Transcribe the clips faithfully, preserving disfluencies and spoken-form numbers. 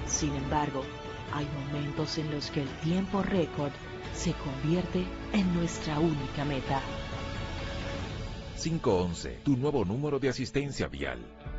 Sin embargo, hay momentos en los que el tiempo récord se convierte en nuestra única meta. cinco once, tu nuevo número de asistencia vial.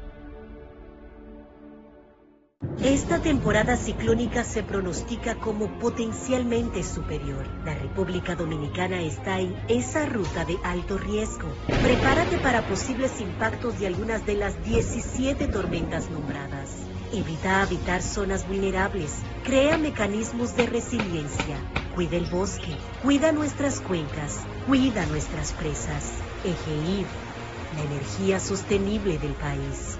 Esta temporada ciclónica se pronostica como potencialmente superior. La República Dominicana está en esa ruta de alto riesgo. Prepárate para posibles impactos de algunas de las diecisiete tormentas nombradas. Evita habitar zonas vulnerables. Crea mecanismos de resiliencia. Cuida el bosque. Cuida nuestras cuencas. Cuida nuestras presas. EGEIR, la energía sostenible del país.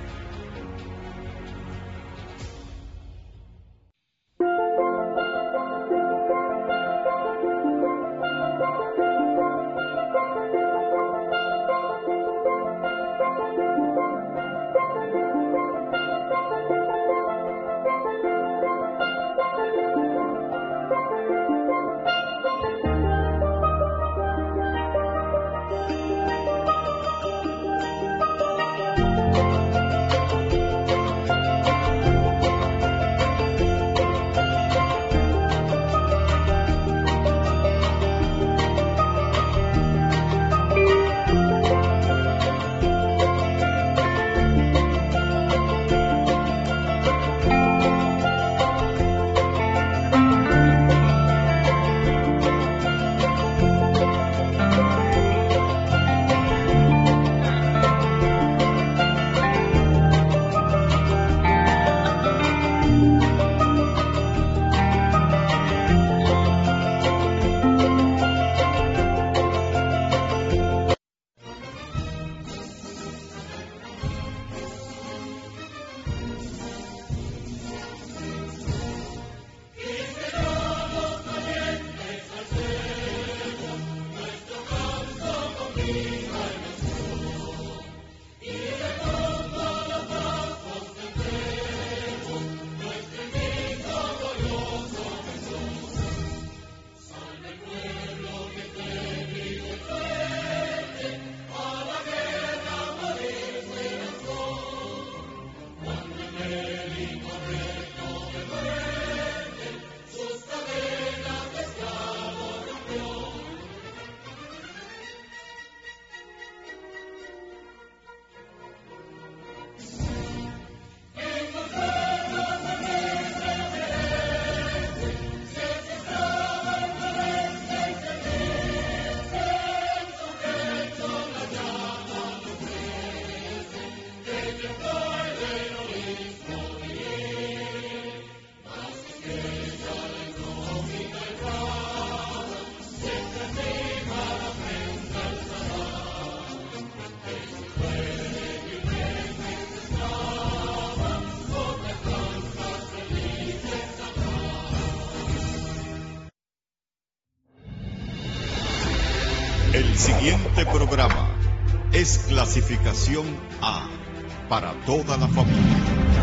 El siguiente programa es clasificación A para toda la familia.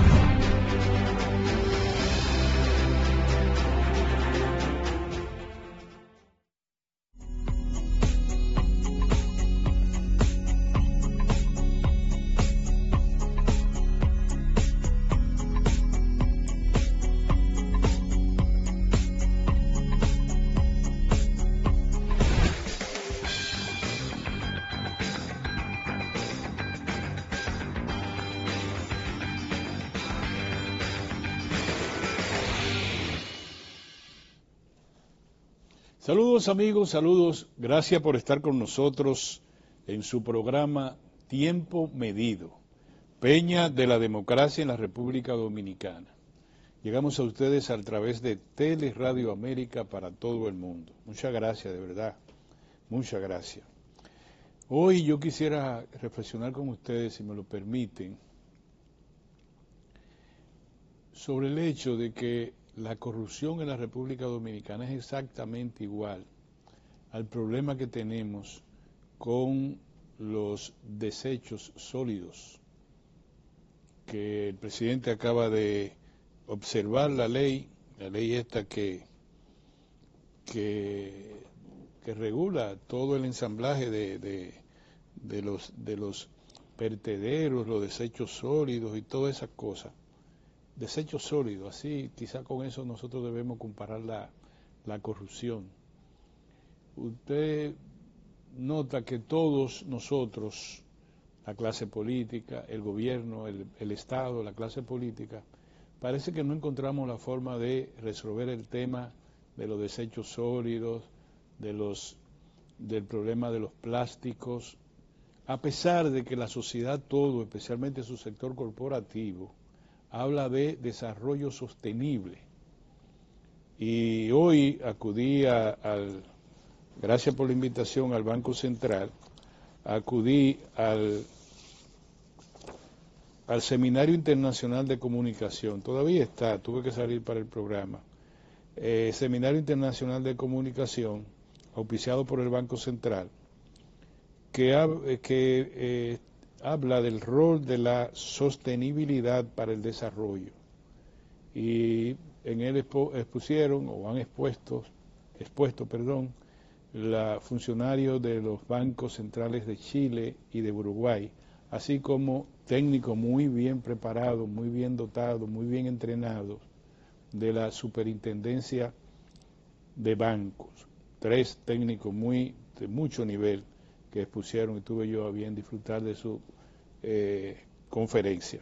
Saludos amigos, saludos, gracias por estar con nosotros en su programa Tiempo Medido, Peña de la Democracia en la República Dominicana. Llegamos a ustedes a través de Tele Radio América para todo el mundo. Muchas gracias, de verdad, muchas gracias. Hoy yo quisiera reflexionar con ustedes, si me lo permiten, sobre el hecho de que la corrupción en la República Dominicana es exactamente igual al problema que tenemos con los desechos sólidos, que el presidente acaba de observar la ley, la ley esta que, que, que regula todo el ensamblaje de, de, de, los, de los vertederos, los desechos sólidos y todas esas cosas. desechos sólidos, así quizá con eso nosotros debemos comparar la, la corrupción. Usted nota que todos nosotros, la clase política, el gobierno, el, el Estado, la clase política, parece que no encontramos la forma de resolver el tema de los desechos sólidos, de los, del problema de los plásticos, a pesar de que la sociedad todo, especialmente su sector corporativo, habla de desarrollo sostenible. Y hoy acudí a, al, gracias por la invitación al Banco Central, acudí al, al Seminario Internacional de Comunicación, todavía está, tuve que salir para el programa, eh, Seminario Internacional de Comunicación, auspiciado por el Banco Central, que, que eh, habla del rol de la sostenibilidad para el desarrollo. Y en él expo, expusieron, o han expuesto, expuesto, perdón, la, funcionarios de los bancos centrales de Chile y de Uruguay, así como técnicos muy bien preparados, muy bien dotados, muy bien entrenados de la superintendencia de bancos. Tres técnicos muy de mucho nivel que expusieron y tuve yo a bien disfrutar de su eh, conferencia.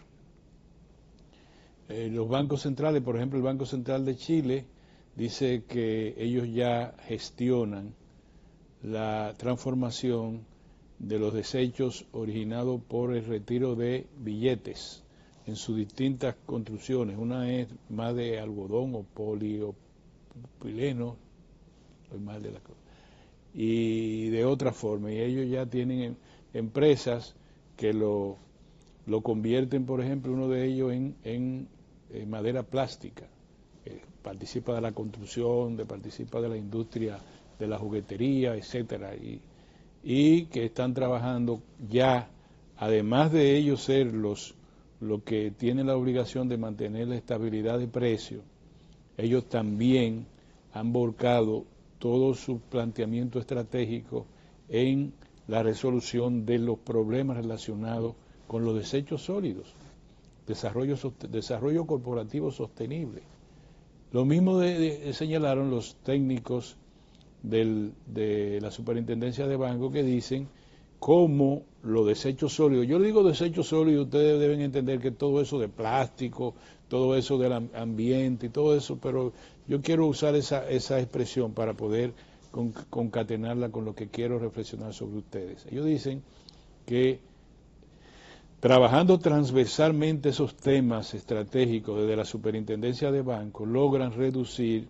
Eh, los bancos centrales, por ejemplo, el Banco Central de Chile dice que ellos ya gestionan la transformación de los desechos originados por el retiro de billetes en sus distintas construcciones. Una es más de algodón o poliopileno, más de la cosa, y de otra forma, y ellos ya tienen em, empresas que lo, lo convierten, por ejemplo, uno de ellos en, en, en madera plástica, eh, participa de la construcción, de, participa de la industria de la juguetería, etcétera, y, y que están trabajando ya, además de ellos ser los, los que tienen la obligación de mantener la estabilidad de precio, ellos también han volcado todo su planteamiento estratégico en la resolución de los problemas relacionados con los desechos sólidos, desarrollo, desarrollo corporativo sostenible. Lo mismo de, de, señalaron los técnicos del, de la Superintendencia de Banco, que dicen cómo los desechos sólidos, yo le digo desechos sólidos, ustedes deben entender que todo eso de plástico, todo eso del ambiente y todo eso, pero yo quiero usar esa, esa expresión para poder con, concatenarla con lo que quiero reflexionar sobre ustedes. Ellos dicen que trabajando transversalmente esos temas estratégicos desde la Superintendencia de Bancos, logran reducir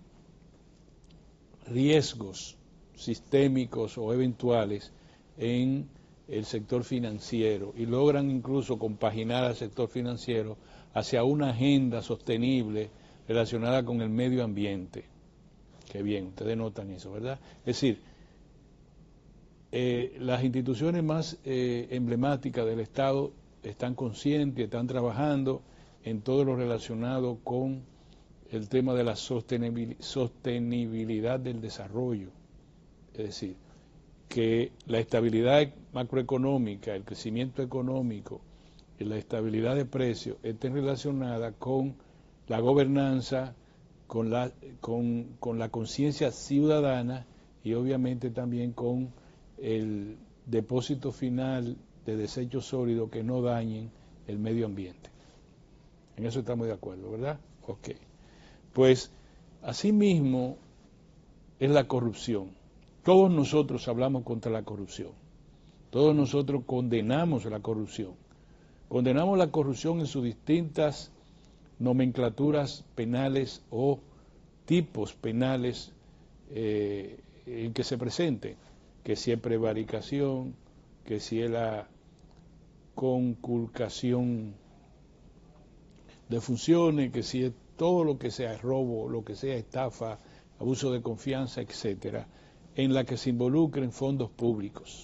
riesgos sistémicos o eventuales en el sector financiero y logran incluso compaginar al sector financiero hacia una agenda sostenible relacionada con el medio ambiente. Qué bien, ustedes notan eso, ¿verdad? Es decir, eh, las instituciones más eh, emblemáticas del Estado están conscientes, están trabajando en todo lo relacionado con el tema de la sostenibilidad del desarrollo. Es decir, que la estabilidad macroeconómica, el crecimiento económico y la estabilidad de precios estén relacionadas con la gobernanza, con la, con, con la conciencia ciudadana y obviamente también con el depósito final de desechos sólidos que no dañen el medio ambiente. En eso estamos de acuerdo, ¿verdad? Ok. Pues asimismo es la corrupción. Todos nosotros hablamos contra la corrupción. Todos nosotros condenamos la corrupción. Condenamos la corrupción en sus distintas nomenclaturas penales o tipos penales eh, en que se presenten, que si es prevaricación, que si es la conculcación de funciones, que si es todo lo que sea robo, lo que sea estafa, abuso de confianza, etcétera, en la que se involucren fondos públicos.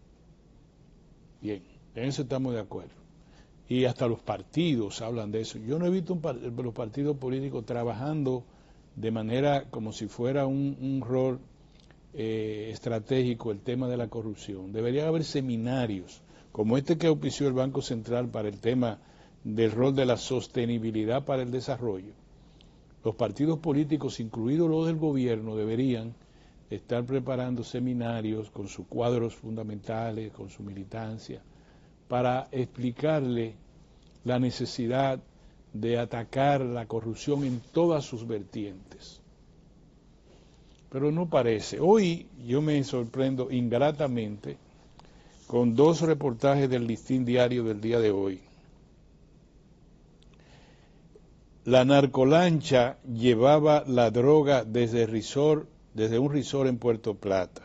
Bien, en eso estamos de acuerdo. Y hasta los partidos hablan de eso. Yo no he visto un par los partidos políticos trabajando de manera como si fuera un, un rol eh, estratégico el tema de la corrupción. Debería haber seminarios como este que auspició el Banco Central para el tema del rol de la sostenibilidad para el desarrollo, los partidos políticos, incluidos los del gobierno, deberían estar preparando seminarios con sus cuadros fundamentales, con su militancia, para explicarle la necesidad de atacar la corrupción en todas sus vertientes. Pero no parece. Hoy yo me sorprendo ingratamente con dos reportajes del Listín Diario del día de hoy. La narcolancha llevaba la droga desde, resort, desde un resort en Puerto Plata.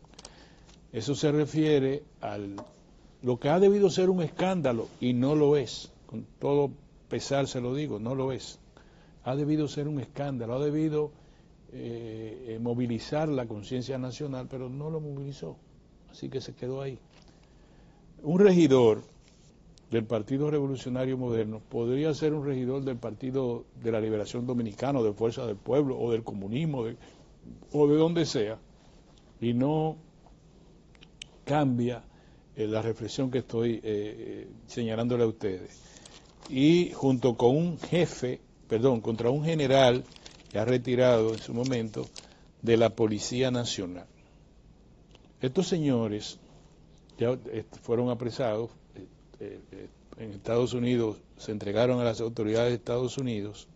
Eso se refiere a lo que ha debido ser un escándalo, y no lo es. Con todo pesar se lo digo, no lo es. Ha debido ser un escándalo, ha debido eh, movilizar la conciencia nacional, pero no lo movilizó. Así que se quedó ahí. Un regidor del Partido Revolucionario Moderno podría ser un regidor del Partido de la Liberación Dominicana, o de Fuerza del Pueblo, o del comunismo, de, o de donde sea, y no cambia eh, la reflexión que estoy eh, señalándole a ustedes. Y junto con un jefe, perdón, contra un general que ha retirado en su momento de la Policía Nacional. Estos señores ya fueron apresados, eh, eh, en Estados Unidos, se entregaron a las autoridades de Estados Unidos,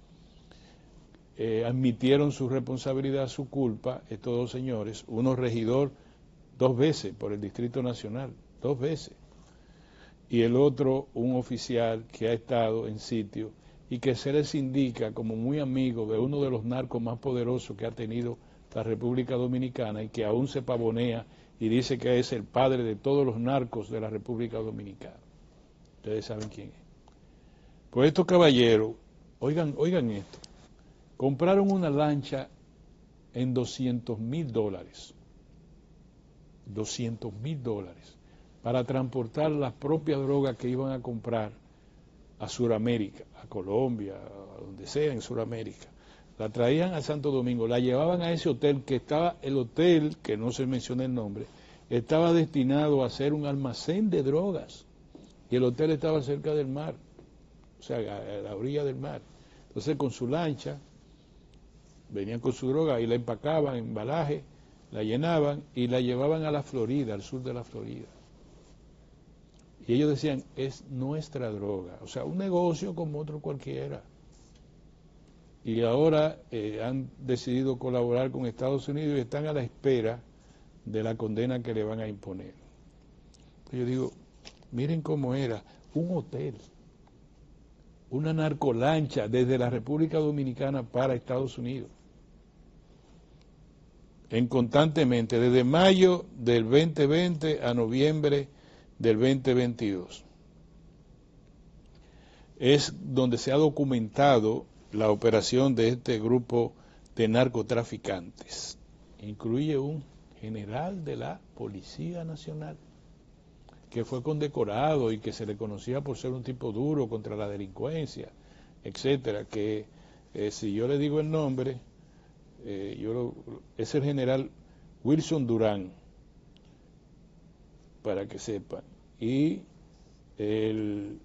eh, admitieron su responsabilidad, su culpa, estos dos señores, uno regidor dos veces por el Distrito Nacional, dos veces, y el otro un oficial que ha estado en sitio y que se les indica como muy amigo de uno de los narcos más poderosos que ha tenido la República Dominicana y que aún se pavonea y dice que es el padre de todos los narcos de la República Dominicana. Ustedes saben quién es. Pues estos caballeros, oigan, oigan esto, compraron una lancha en doscientos mil dólares, doscientos mil dólares, para transportar las propias drogas que iban a comprar a Sudamérica, a Colombia, a donde sea en Sudamérica. La traían a Santo Domingo, la llevaban a ese hotel que estaba, el hotel, que no se menciona el nombre, estaba destinado a ser un almacén de drogas, y el hotel estaba cerca del mar, o sea, a la orilla del mar. Entonces con su lancha, venían con su droga y la empacaban en embalaje, la llenaban y la llevaban a la Florida, al sur de la Florida. Y ellos decían, es nuestra droga, o sea, un negocio como otro cualquiera. Y ahora eh, han decidido colaborar con Estados Unidos y están a la espera de la condena que le van a imponer. Yo digo, miren cómo era, un hotel, una narcolancha desde la República Dominicana para Estados Unidos, en constantemente, desde mayo del veinte veinte a noviembre del veinte veintidós. Es donde se ha documentado la operación de este grupo de narcotraficantes. Incluye un general de la Policía Nacional, que fue condecorado y que se le conocía por ser un tipo duro contra la delincuencia, etcétera, que eh, si yo le digo el nombre, eh, yo lo, es el general Wilson Durán, para que sepan, y el,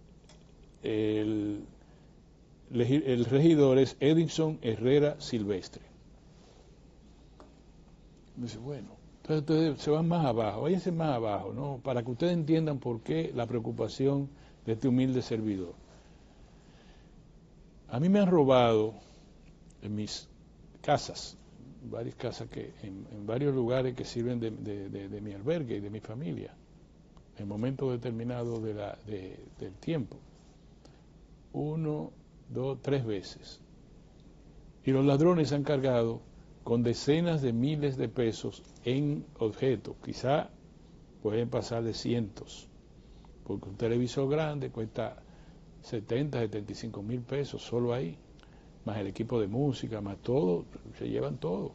el, el regidor es Edison Herrera Silvestre. Me dice, bueno, entonces ustedes se van más abajo, váyanse más abajo, ¿no? Para que ustedes entiendan por qué la preocupación de este humilde servidor. A mí me han robado en mis casas, varias casas que en, en varios lugares que sirven de, de, de, de mi albergue y de mi familia, en momentos determinados de la, de, del tiempo. Uno, dos, tres veces. Y los ladrones han cargado con decenas de miles de pesos en objetos, quizá pueden pasar de cientos, porque un televisor grande cuesta setenta, setenta y cinco mil pesos solo ahí, más el equipo de música, más todo, se llevan todo.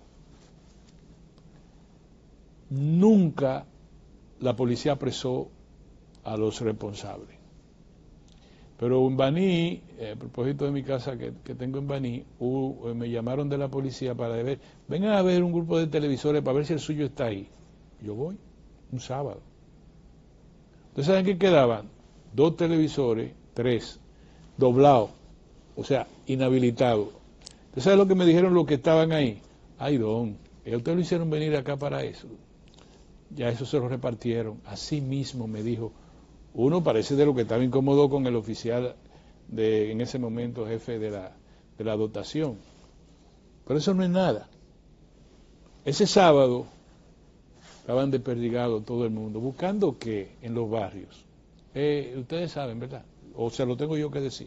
Nunca la policía apresó a los responsables. Pero en Baní, eh, a propósito de mi casa que, que tengo en Baní, uh, me llamaron de la policía para ver, vengan a ver un grupo de televisores para ver si el suyo está ahí. Yo voy, un sábado. Entonces, ¿saben qué quedaban? Dos televisores, tres, doblado, o sea, inhabilitado. ¿Usted sabe lo que me dijeron los que estaban ahí? Ay, don, ¿y a usted lo hicieron venir acá para eso? Ya eso se lo repartieron. Así mismo me dijo, uno parece de lo que estaba incómodo con el oficial de, en ese momento, jefe de la, de la dotación. Pero eso no es nada. Ese sábado estaban desperdigados todo el mundo. ¿Buscando qué en los barrios? Eh, ustedes saben, ¿verdad? O se lo tengo yo que decir.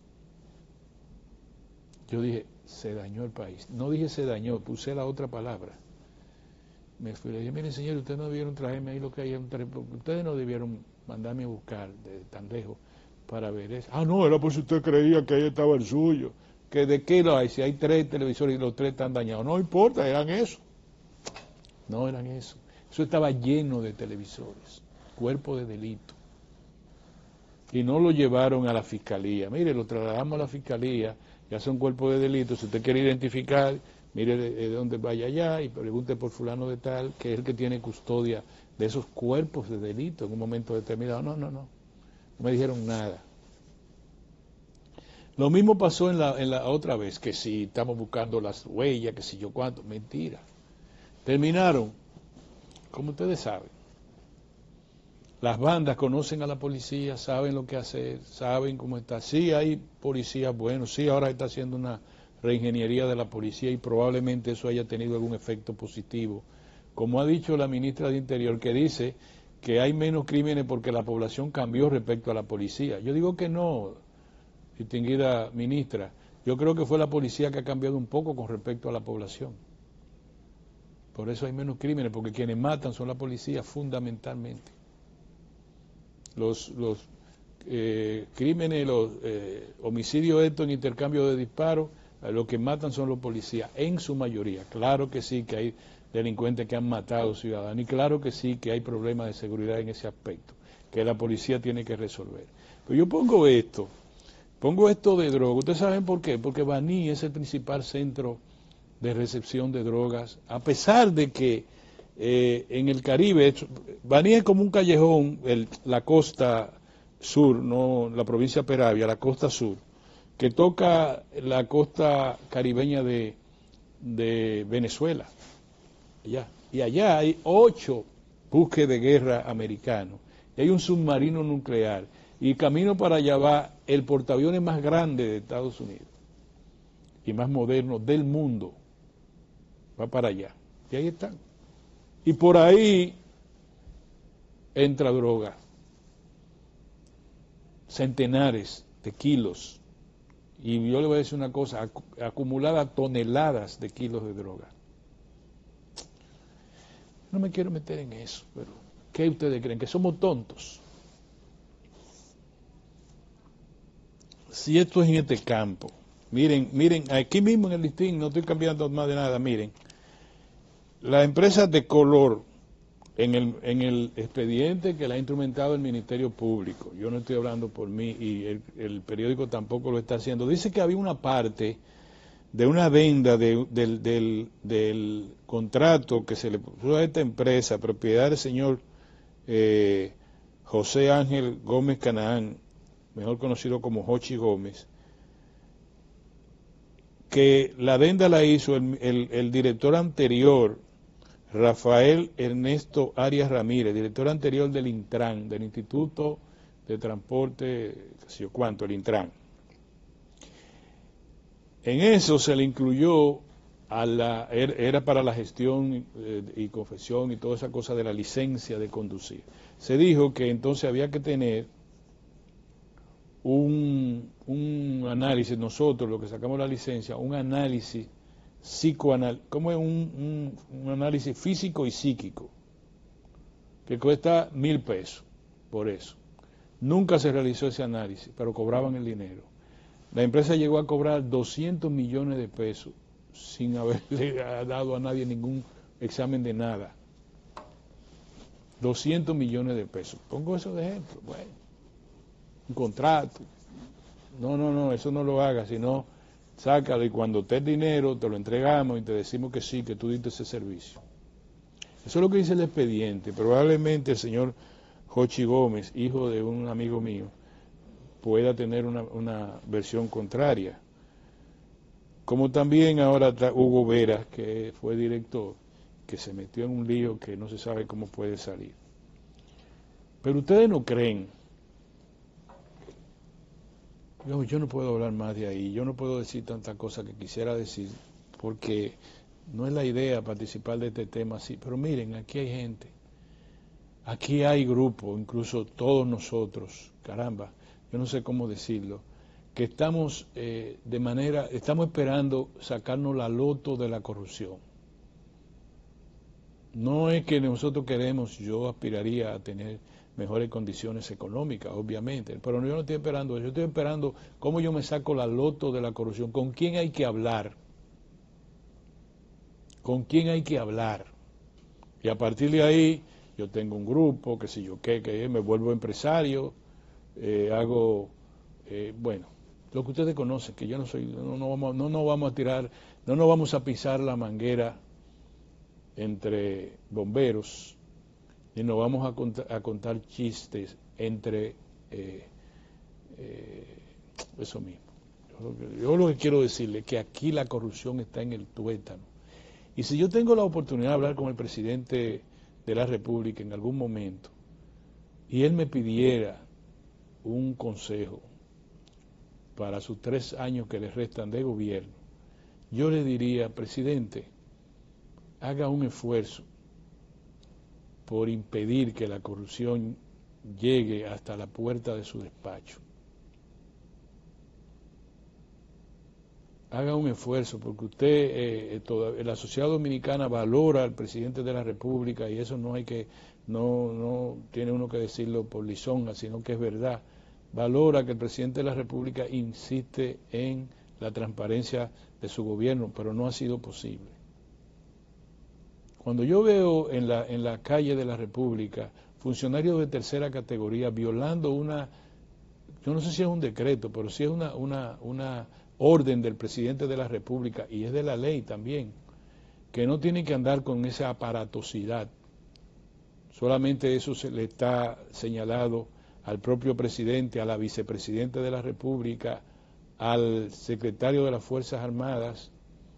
Yo dije, se dañó el país. No dije se dañó, puse la otra palabra. Me fui, le dije, miren señor, ustedes no debieron traerme ahí lo que hay, ustedes no debieron mandarme a buscar de tan lejos para ver eso. Ah, no, era por si usted creía que ahí estaba el suyo. ¿Que de qué lo hay? Si hay tres televisores y los tres están dañados. No importa, eran eso. No eran eso. Eso estaba lleno de televisores, cuerpo de delito. Y no lo llevaron a la fiscalía. Mire, lo trasladamos a la fiscalía, ya son cuerpos de delito. Si usted quiere identificar, mire de, de dónde vaya allá y pregunte por fulano de tal, que es el que tiene custodia de esos cuerpos de delito en un momento determinado. No, no, no. No me dijeron nada. Lo mismo pasó en la, en la otra vez, que si estamos buscando las huellas, que si yo cuánto. Mentira. Terminaron, como ustedes saben. Las bandas conocen a la policía, saben lo que hacer, saben cómo está. Sí hay policías buenos, sí ahora está haciendo una reingeniería de la policía y probablemente eso haya tenido algún efecto positivo. Como ha dicho la ministra de Interior, que dice que hay menos crímenes porque la población cambió respecto a la policía. Yo digo que no, distinguida ministra. Yo creo que fue la policía que ha cambiado un poco con respecto a la población. Por eso hay menos crímenes, porque quienes matan son la policía fundamentalmente. Los, los eh, crímenes, los eh, homicidios estos en intercambio de disparos, eh, los que matan son los policías, en su mayoría. Claro que sí que hay delincuentes que han matado ciudadanos, y claro que sí que hay problemas de seguridad en ese aspecto, que la policía tiene que resolver. Pero yo pongo esto, pongo esto de droga. ¿Ustedes saben por qué? Porque Baní es el principal centro de recepción de drogas, a pesar de que Eh, en el Caribe, Baní es como un callejón, el, la costa sur, no la provincia de Peravia, la costa sur, que toca la costa caribeña de, de Venezuela. Allá. Y allá hay ocho buques de guerra americanos, y hay un submarino nuclear, y camino para allá va el portaaviones más grande de Estados Unidos, y más moderno del mundo, va para allá, y ahí están. Y por ahí entra droga, centenares de kilos, y yo le voy a decir una cosa, acumuladas toneladas de kilos de droga. No me quiero meter en eso, pero ¿qué ustedes creen? ¿Que somos tontos? Si esto es en este campo, miren, miren, aquí mismo en el listín, no estoy cambiando más de nada, miren. La empresa de color, en el, en el expediente que le ha instrumentado el Ministerio Público, yo no estoy hablando por mí y el, el periódico tampoco lo está haciendo, dice que había una parte de una venda de, del, del, del contrato que se le puso a esta empresa, propiedad del señor eh, José Ángel Gómez Canaán, mejor conocido como Jochi Gómez, que la venda la hizo el, el, el director anterior, Rafael Ernesto Arias Ramírez, director anterior del Intran, del Instituto de Transporte, qué sé yo cuánto, el Intran. En eso se le incluyó, a la era para la gestión eh, y confesión y toda esa cosa de la licencia de conducir. Se dijo que entonces había que tener un, un análisis, nosotros los que sacamos la licencia, un análisis psicoanalítico, como es un, un, un análisis físico y psíquico, que cuesta mil pesos, por eso. Nunca se realizó ese análisis, pero cobraban el dinero. La empresa llegó a cobrar doscientos millones de pesos sin haberle dado a nadie ningún examen de nada. doscientos millones de pesos. Pongo eso de ejemplo. Bueno, un contrato. No, no, no, eso no lo hagas, sino sácalo y cuando te el dinero te lo entregamos y te decimos que sí, que tú diste ese servicio. Eso es lo que dice el expediente. Probablemente el señor Jochi Gómez, hijo de un amigo mío, pueda tener una, una versión contraria. Como también ahora está Hugo Vera, que fue director, que se metió en un lío que no se sabe cómo puede salir. Pero ustedes no creen, yo, yo no puedo hablar más de ahí, yo no puedo decir tantas cosas que quisiera decir, porque no es la idea participar de este tema así, pero miren, aquí hay gente, aquí hay grupos, incluso todos nosotros, caramba, yo no sé cómo decirlo, que estamos eh, de manera, estamos esperando sacarnos la loto de la corrupción. No es que nosotros queremos, yo aspiraría a tener mejores condiciones económicas, obviamente, pero yo no estoy esperando eso, yo estoy esperando cómo yo me saco la loto de la corrupción, con quién hay que hablar, con quién hay que hablar, y a partir de ahí yo tengo un grupo, qué sé yo qué, que me vuelvo empresario, eh, hago, eh, bueno, lo que ustedes conocen, que yo no soy, no, no, vamos, no nos vamos a tirar, no nos vamos a pisar la manguera entre bomberos, y nos vamos a contar, a contar chistes entre eh, eh, eso mismo. Yo, yo lo que quiero decirle es que aquí la corrupción está en el tuétano. Y si yo tengo la oportunidad de hablar con el presidente de la República en algún momento, y él me pidiera un consejo para sus tres años que le restan de gobierno, yo le diría, presidente, haga un esfuerzo por impedir que la corrupción llegue hasta la puerta de su despacho. Haga un esfuerzo, porque usted, eh, toda, la sociedad dominicana valora al presidente de la República, y eso no hay que, no, no tiene uno que decirlo por lisonja, sino que es verdad. Valora que el presidente de la República insiste en la transparencia de su gobierno, pero no ha sido posible. Cuando yo veo en la, en la calle de la República funcionarios de tercera categoría violando una, yo no sé si es un decreto, pero sí es una, una, una orden del presidente de la República, y es de la ley también, que no tiene que andar con esa aparatosidad. Solamente eso se le está señalado al propio presidente, a la vicepresidenta de la República, al secretario de las Fuerzas Armadas,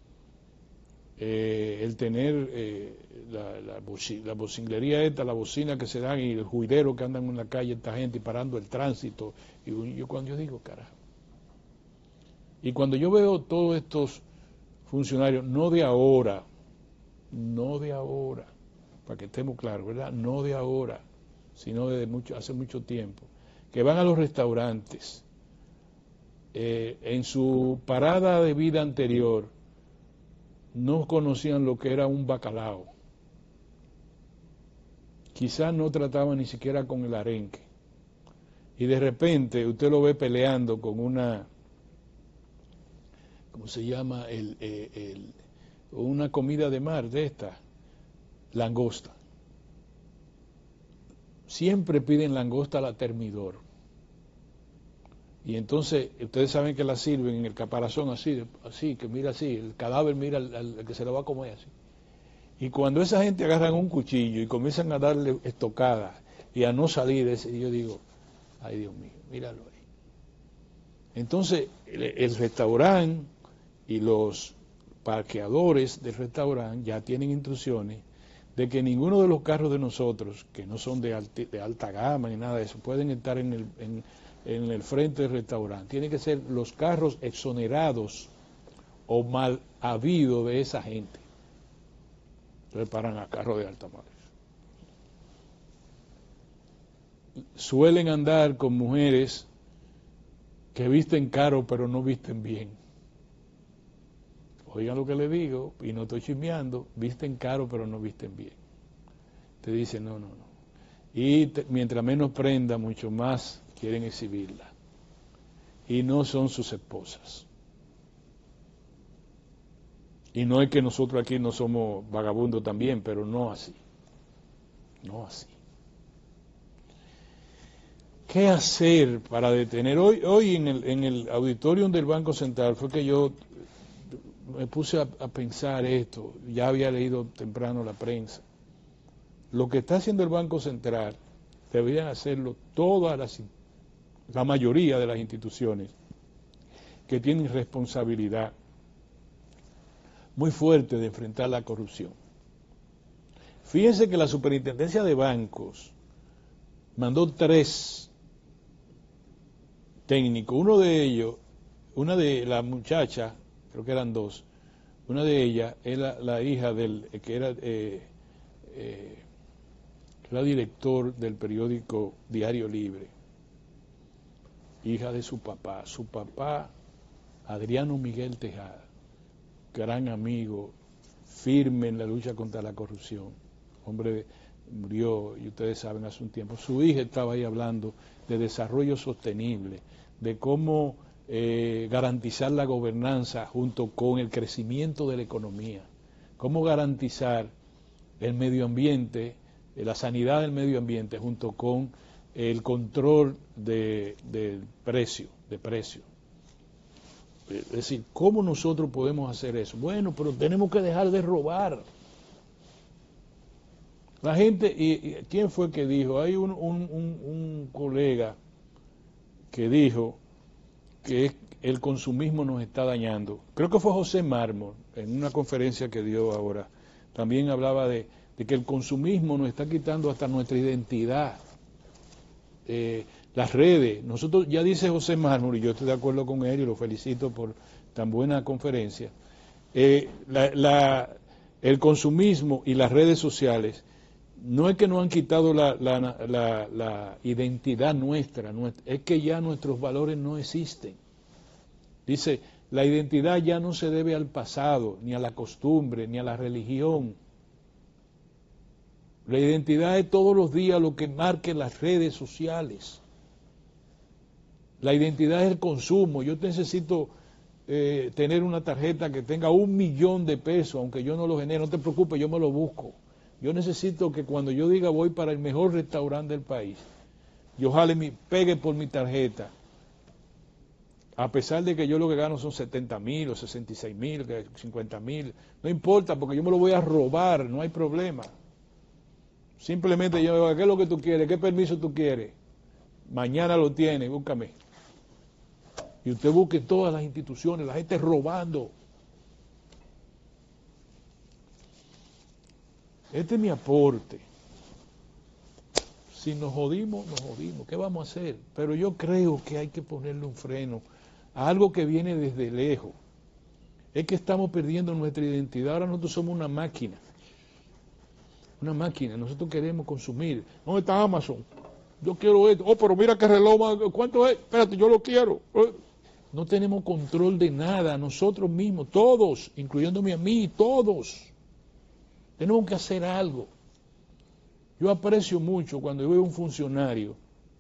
eh, el tener eh, la, la, la vocinglería esta, la bocina que se dan y el juidero que andan en la calle, esta gente y parando el tránsito. Y yo cuando yo digo, carajo. Y cuando yo veo todos estos funcionarios, no de ahora, no de ahora, para que estemos claros, ¿verdad? No de ahora, sino de mucho, hace mucho tiempo, que van a los restaurantes, eh, en su parada de vida anterior, no conocían lo que era un bacalao. Quizás no trataban ni siquiera con el arenque. Y de repente usted lo ve peleando con una, ¿cómo se llama? El, el, el, una comida de mar de esta, langosta. Siempre piden langosta a la termidor. Y entonces, ustedes saben que la sirven en el caparazón así, así, que mira así, el cadáver mira al, al que se lo va a comer así. Y cuando esa gente agarran un cuchillo y comienzan a darle estocadas y a no salir de ese, yo digo, ay Dios mío, míralo ahí. Entonces, el, el restaurante y los parqueadores del restaurante ya tienen instrucciones de que ninguno de los carros de nosotros, que no son de, alti, de alta gama ni nada de eso, pueden estar en el, en, en el frente del restaurante. Tienen que ser los carros exonerados o mal habidos de esa gente. Entonces paran a carros de alta mar. Suelen andar con mujeres que visten caro pero no visten bien. Oigan lo que le digo, y no estoy chismeando, visten caro pero no visten bien. Te dicen, no, no, no. Y te, mientras menos prenda, mucho más quieren exhibirla. Y no son sus esposas. Y no es que nosotros aquí no somos vagabundos también, pero no así. No así. ¿Qué hacer para detener? Hoy, hoy en el, en el auditorium del Banco Central fue que yo me puse a, a pensar esto, ya había leído temprano la prensa. Lo que está haciendo el Banco Central, deberían hacerlo todas las la mayoría de las instituciones que tienen responsabilidad muy fuerte de enfrentar la corrupción. Fíjense que la Superintendencia de Bancos mandó tres técnicos, uno de ellos, una de las muchachas, creo que eran dos, una de ellas era la hija del que era, eh, eh, era director del periódico Diario Libre, hija de su papá, su papá Adriano Miguel Tejada, gran amigo, firme en la lucha contra la corrupción, hombre murió, y ustedes saben, hace un tiempo. Su hija estaba ahí hablando de desarrollo sostenible, de cómo eh, garantizar la gobernanza junto con el crecimiento de la economía, cómo garantizar el medio ambiente, eh, la sanidad del medio ambiente junto con el control de, de precio, de precio. Es decir, ¿cómo nosotros podemos hacer eso? Bueno, pero tenemos que dejar de robar. La gente, y, y ¿quién fue que dijo? Hay un, un, un, un colega que dijo que el consumismo nos está dañando. Creo que fue José Mármol, en una conferencia que dio ahora. También hablaba de, de que el consumismo nos está quitando hasta nuestra identidad. Eh, las redes, nosotros, ya dice José Mármol, y yo estoy de acuerdo con él y lo felicito por tan buena conferencia, eh, la, la, el consumismo y las redes sociales no es que nos han quitado la, la, la, la identidad nuestra, nuestra, es que ya nuestros valores no existen. Dice, la identidad ya no se debe al pasado, ni a la costumbre, ni a la religión. La identidad es todos los días lo que marquen las redes sociales. La identidad es el consumo. Yo necesito eh, tener una tarjeta que tenga un millón de pesos, aunque yo no lo genere, no te preocupes, yo me lo busco. Yo necesito que cuando yo diga voy para el mejor restaurante del país, yo jale mi, pegue por mi tarjeta, a pesar de que yo lo que gano son setenta mil o sesenta y seis mil, cincuenta mil, no importa porque yo me lo voy a robar, no hay problema. Simplemente yo digo, ¿qué es lo que tú quieres? ¿Qué permiso tú quieres? Mañana lo tienes, búscame. Y usted busque todas las instituciones, la gente robando. Este es mi aporte. Si nos jodimos, nos jodimos. ¿Qué vamos a hacer? Pero yo creo que hay que ponerle un freno a algo que viene desde lejos. Es que estamos perdiendo nuestra identidad. Ahora nosotros somos una máquina. Una máquina. Nosotros queremos consumir. ¿Dónde está Amazon? Yo quiero esto. Oh, pero mira qué reloj. ¿Cuánto es? Espérate, yo lo quiero. No tenemos control de nada. Nosotros mismos, todos, incluyéndome a mí, todos. Tenemos que hacer algo. Yo aprecio mucho cuando yo veo un funcionario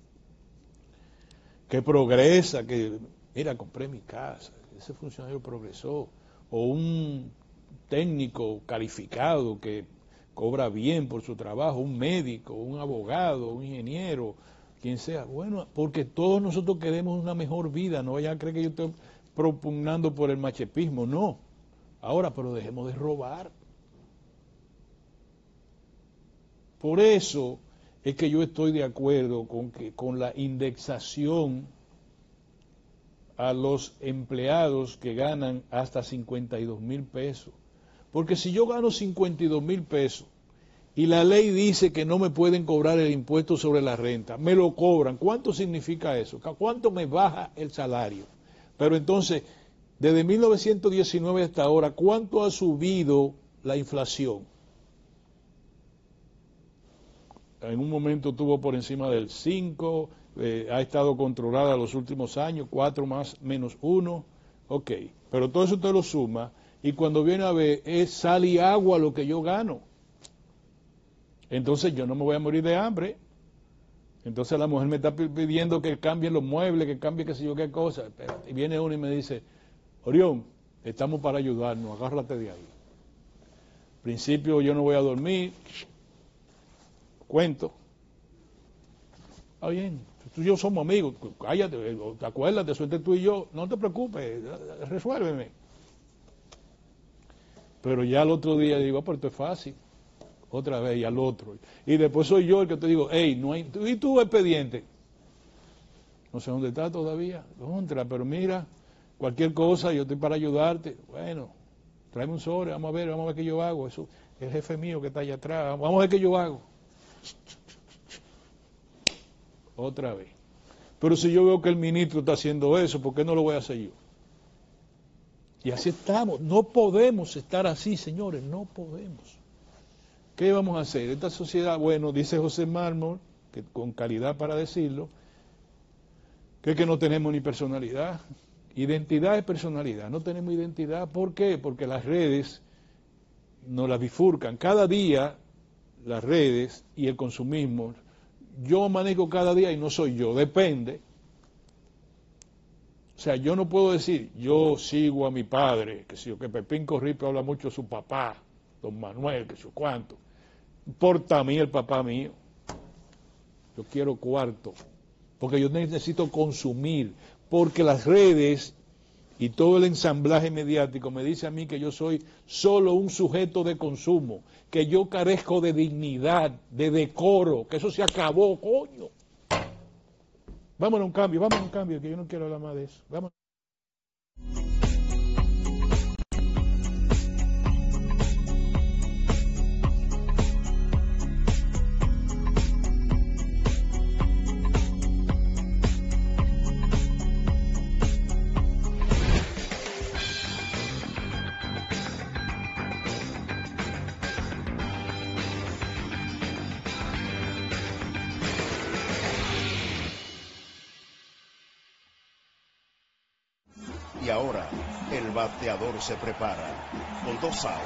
que progresa, que, mira, compré mi casa, ese funcionario progresó, o un técnico calificado que cobra bien por su trabajo, un médico, un abogado, un ingeniero, quien sea. Bueno, porque todos nosotros queremos una mejor vida, no vayan a creer que yo estoy propugnando por el machepismo, no. Ahora, pero dejemos de robar. Por eso es que yo estoy de acuerdo con, que, con la indexación a los empleados que ganan hasta cincuenta y dos mil pesos. Porque si yo gano cincuenta y dos mil pesos y la ley dice que no me pueden cobrar el impuesto sobre la renta, me lo cobran. ¿Cuánto significa eso? ¿Cuánto me baja el salario? Pero entonces, desde mil novecientos diecinueve hasta ahora, ¿cuánto ha subido la inflación? En un momento estuvo por encima del cinco, eh, ha estado controlada los últimos años, cuatro más menos uno, ok, pero todo eso usted lo suma y cuando viene a ver es sal y agua lo que yo gano. Entonces yo no me voy a morir de hambre. Entonces la mujer me está pidiendo que cambie los muebles, que cambie qué sé yo qué cosa. Y viene uno y me dice, Orión, estamos para ayudarnos, agárrate de ahí. Al principio yo no voy a dormir. Cuento. Está bien, tú y yo somos amigos, cállate, acuérdate, suerte tú y yo, no te preocupes, resuélveme. Pero ya el otro día digo, pero esto es fácil, otra vez y al otro. Y después soy yo el que te digo, hey, no hay, ¿y tu expediente? No sé dónde está todavía. Contra, pero mira, cualquier cosa, yo estoy para ayudarte. Bueno, tráeme un sobre, vamos a ver, vamos a ver qué yo hago. Eso, el jefe mío que está allá atrás, vamos a ver qué yo hago. Otra vez. Pero si yo veo que el ministro está haciendo eso, ¿por qué no lo voy a hacer yo? Y así estamos. No podemos estar así, señores, no podemos. ¿Qué vamos a hacer? Esta sociedad, bueno, dice José Mármol, que con calidad para decirlo, que es que no tenemos ni personalidad. Identidad es personalidad, no tenemos identidad. ¿Por qué? Porque las redes nos las bifurcan. Cada día las redes y el consumismo, yo manejo cada día y no soy yo, depende. O sea, yo no puedo decir, yo sigo a mi padre, que si que Pepín Corripio habla mucho de su papá, don Manuel, que sé cuánto. Importa a mí el papá mío. Yo quiero cuarto, porque yo necesito consumir, porque las redes y todo el ensamblaje mediático me dice a mí que yo soy solo un sujeto de consumo, que yo carezco de dignidad, de decoro, que eso se acabó, coño. Vámonos a un cambio, vámonos a un cambio, que yo no quiero hablar más de eso. Vámonos. Y ahora, el bateador se prepara, con dos outs.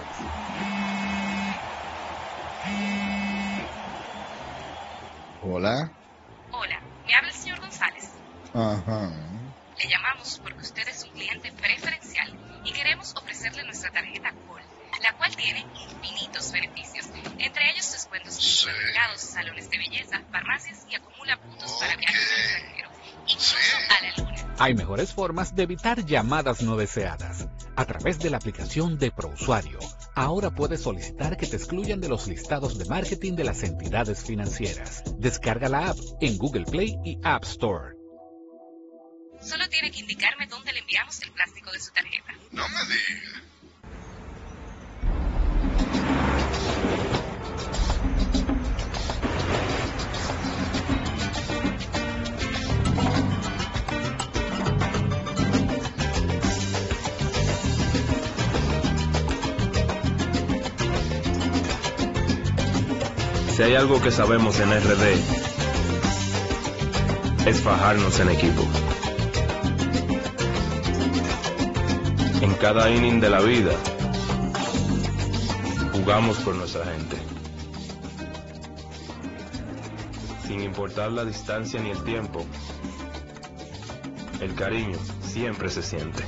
Hola. Hola, me habla el señor González. Ajá. Le llamamos porque usted es un cliente preferencial y queremos ofrecerle nuestra tarjeta Gold, la cual tiene infinitos beneficios, entre ellos descuentos en supermercados, salones de belleza, farmacias y acumula puntos okay. para viajes al extranjero, incluso sí. a la luna. Hay mejores formas de evitar llamadas no deseadas. A través de la aplicación de ProUsuario, ahora puedes solicitar que te excluyan de los listados de marketing de las entidades financieras. Descarga la app en Google Play y App Store. Solo tiene que indicarme dónde le enviamos el plástico de su tarjeta. No me diga. Si hay algo que sabemos en R D, es fajarnos en equipo. En cada inning de la vida, jugamos por nuestra gente. Sin importar la distancia ni el tiempo, el cariño siempre se siente.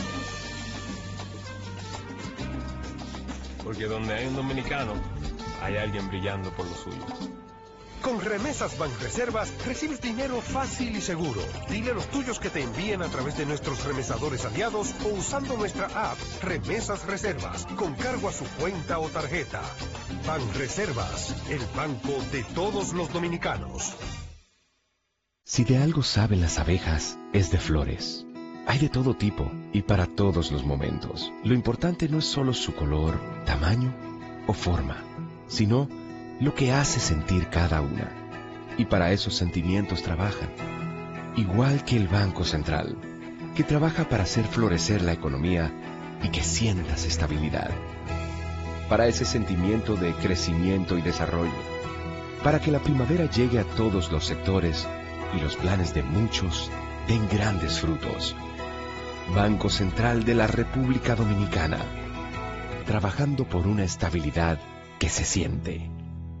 Porque donde hay un dominicano, hay alguien brillando por lo suyo. Con Remesas Banreservas recibes dinero fácil y seguro. Dile a los tuyos que te envíen a través de nuestros remesadores aliados o usando nuestra app Remesas Reservas con cargo a su cuenta o tarjeta. Banreservas, el banco de todos los dominicanos. Si de algo saben las abejas, es de flores. Hay de todo tipo y para todos los momentos. Lo importante no es solo su color, tamaño o forma, sino lo que hace sentir cada una. Y para esos sentimientos trabajan, igual que el Banco Central, que trabaja para hacer florecer la economía y que sientas estabilidad. Para ese sentimiento de crecimiento y desarrollo, para que la primavera llegue a todos los sectores y los planes de muchos den grandes frutos. Banco Central de la República Dominicana, trabajando por una estabilidad que se siente.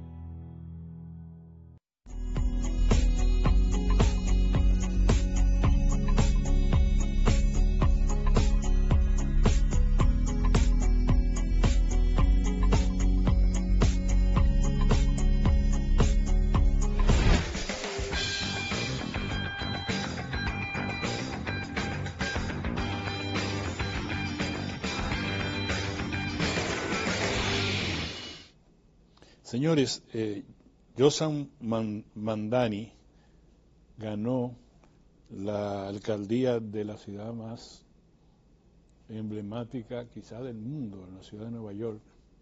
Señores, eh, Josan Man- Mandani ganó la alcaldía de la ciudad más emblemática quizá del mundo, en la ciudad de Nueva York.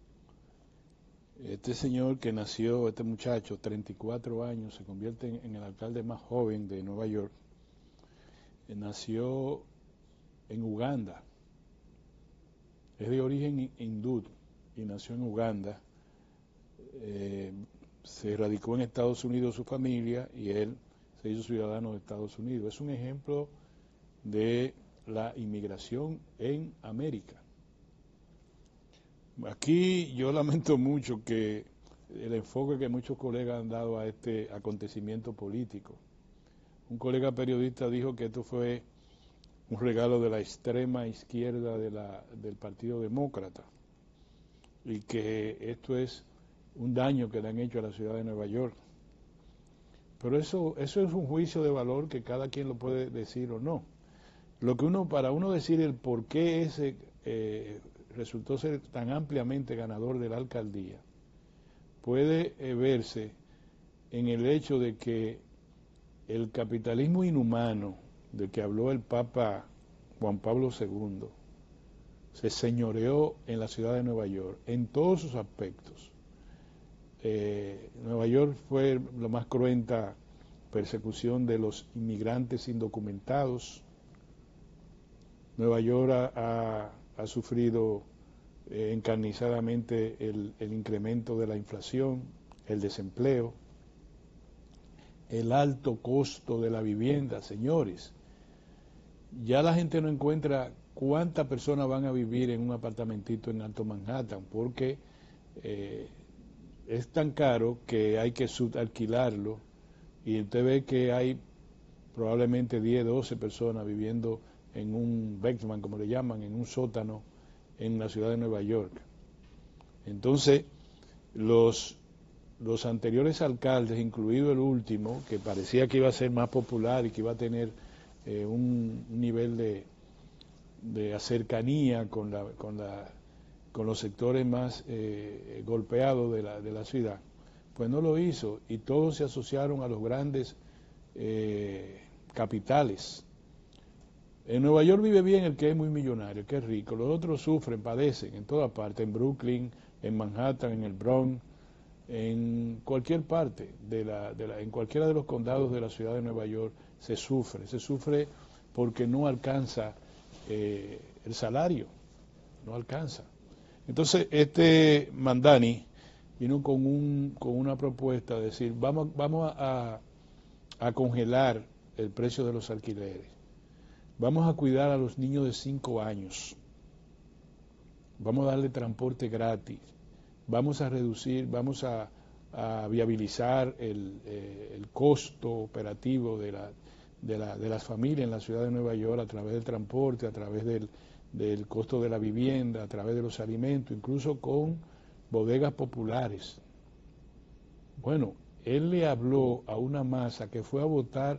Este señor que nació, este muchacho, treinta y cuatro años, se convierte en, en el alcalde más joven de Nueva York. Eh, nació en Uganda, es de origen hindú y nació en Uganda. Eh, se radicó en Estados Unidos su familia y él se hizo ciudadano de Estados Unidos. Es un ejemplo de la inmigración en América. Aquí yo lamento mucho que el enfoque que muchos colegas han dado a este acontecimiento político. Un colega periodista dijo que esto fue un regalo de la extrema izquierda de la, del Partido Demócrata y que esto es un daño que le han hecho a la ciudad de Nueva York. Pero eso, eso es un juicio de valor que cada quien lo puede decir o no. Lo que uno, para uno decir el por qué ese eh, resultó ser tan ampliamente ganador de la alcaldía, puede eh, verse en el hecho de que el capitalismo inhumano del que habló el Papa Juan Pablo segundo se señoreó en la ciudad de Nueva York en todos sus aspectos. Eh, Nueva York fue la más cruenta persecución de los inmigrantes indocumentados. Nueva York ha, ha, ha sufrido eh, encarnizadamente el, el incremento de la inflación, el desempleo, el alto costo de la vivienda. Señores, ya la gente no encuentra cuántas personas van a vivir en un apartamentito en Alto Manhattan, porque eh, es tan caro que hay que subalquilarlo, y usted ve que hay probablemente diez, doce personas viviendo en un basement, como le llaman, en un sótano en la ciudad de Nueva York. Entonces, los, los anteriores alcaldes, incluido el último, que parecía que iba a ser más popular y que iba a tener eh, un nivel de, de cercanía con, la, con, la, con los sectores más eh, golpeados de la, de la ciudad, pues no lo hizo, y todos se asociaron a los grandes eh, capitales. En Nueva York vive bien el que es muy millonario, el que es rico. Los otros sufren, padecen en toda parte, en Brooklyn, en Manhattan, en el Bronx, en cualquier parte, de la, de la, en cualquiera de los condados de la ciudad de Nueva York se sufre. Se sufre porque no alcanza eh, el salario, no alcanza. Entonces, este Mamdani vino con, un, con una propuesta de decir, vamos, vamos a, a congelar el precio de los alquileres. Vamos a cuidar a los niños de cinco años, vamos a darle transporte gratis, vamos a reducir, vamos a, a viabilizar el, eh, el costo operativo de, la, de, la, de las familias en la ciudad de Nueva York a través del transporte, a través del, del costo de la vivienda, a través de los alimentos, incluso con bodegas populares. Bueno, él le habló a una masa que fue a votar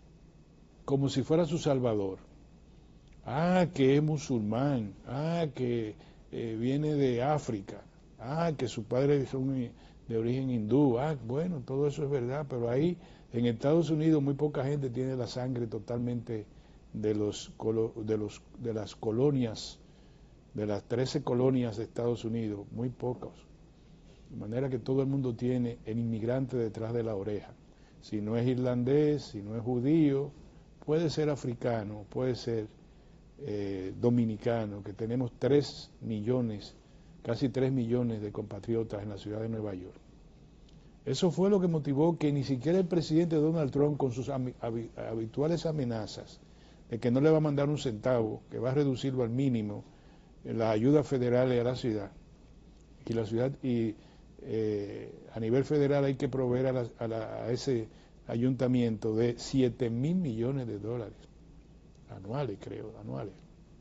como si fuera su salvador. Ah, que es musulmán, ah, que eh, viene de África, ah, que sus padres son de origen hindú, ah, bueno, todo eso es verdad, pero ahí en Estados Unidos muy poca gente tiene la sangre totalmente de los de los de las colonias, de las trece colonias de Estados Unidos, muy pocos. De manera que todo el mundo tiene el inmigrante detrás de la oreja. Si no es irlandés, si no es judío, puede ser africano, puede ser eh, dominicano, que tenemos tres millones, casi tres millones de compatriotas en la ciudad de Nueva York. Eso fue lo que motivó que ni siquiera el presidente Donald Trump, con sus habituales amenazas de que no le va a mandar un centavo, que va a reducirlo al mínimo en las ayudas federales a la ciudad, y la ciudad y eh, a nivel federal hay que proveer a, la, a, la, a ese ayuntamiento de siete mil millones de dólares anuales, creo, anuales.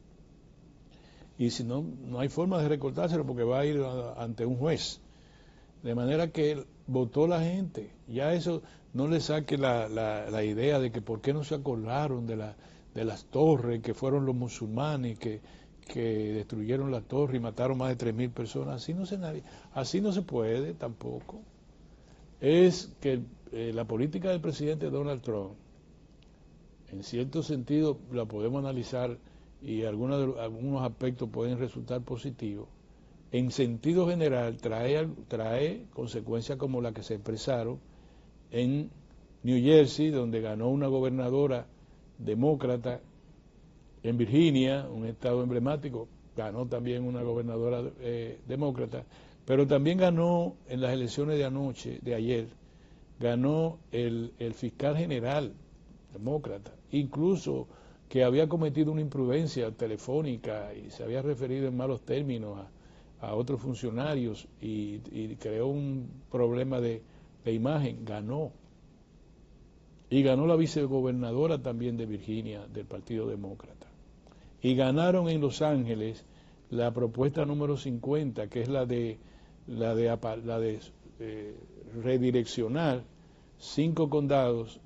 Y si no, no hay forma de recortárselo porque va a ir a, ante un juez. De manera que votó la gente. Ya eso no le saque la, la, la idea de que por qué no se acordaron de, la, de las torres, que fueron los musulmanes que, que destruyeron la torre y mataron más de tres mil personas. Así no se, así no se puede tampoco. Es que eh, la política del presidente Donald Trump en cierto sentido la podemos analizar y algunos, de, algunos aspectos pueden resultar positivos. En sentido general trae, trae consecuencias como las que se expresaron en New Jersey, donde ganó una gobernadora demócrata, en Virginia, un estado emblemático, ganó también una gobernadora eh, demócrata, pero también ganó en las elecciones de anoche, de ayer, ganó el, el fiscal general demócrata, incluso que había cometido una imprudencia telefónica y se había referido en malos términos a, a otros funcionarios y, y creó un problema de, de imagen, ganó. Y ganó la vicegobernadora también de Virginia, del Partido Demócrata. Y ganaron en Los Ángeles la propuesta número cincuenta, que es la de, la de, la de eh, redireccionar cinco condados